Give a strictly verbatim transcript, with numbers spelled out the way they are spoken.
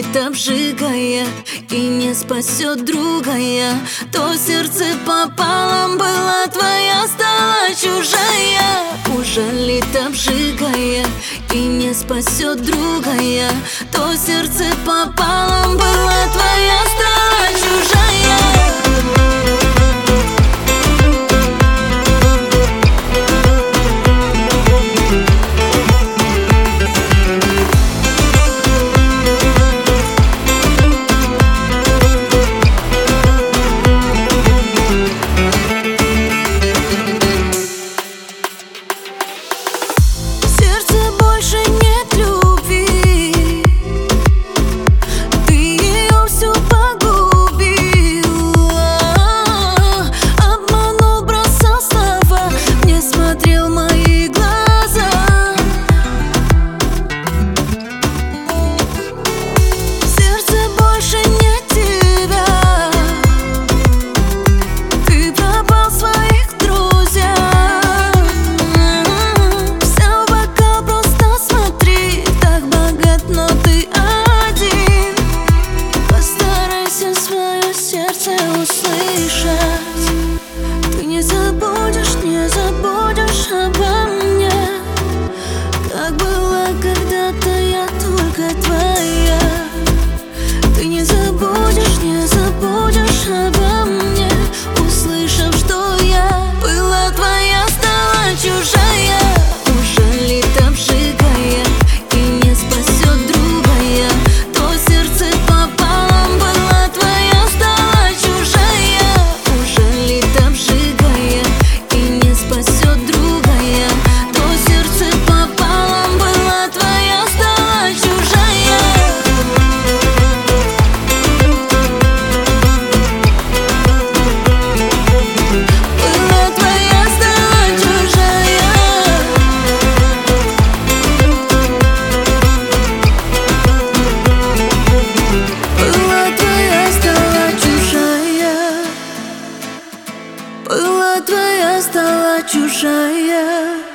пожалеет, обжигая, и не спасет другая. То сердце пополам была твоя, стала чужая. Ужалит, обжигая, и не спасет другая. То сердце пополам была твоя, стала чужая. Ты не забудешь, не забудешь обо мне, как было когда-то я только твоя. Ты не забудешь, не забудешь обо мне, услышав, что я была твоя, стала чужая. Ужалит, обжигая, и не спасет другая. То сердце пополам была твоя, стала чужая. Ужалит, обжигая, и не спасет другая. То сердце пополам была твоя, стала чужая. Была твоя, стала чужая. Была твоя, стала чужая. Была твоя, стала чужая.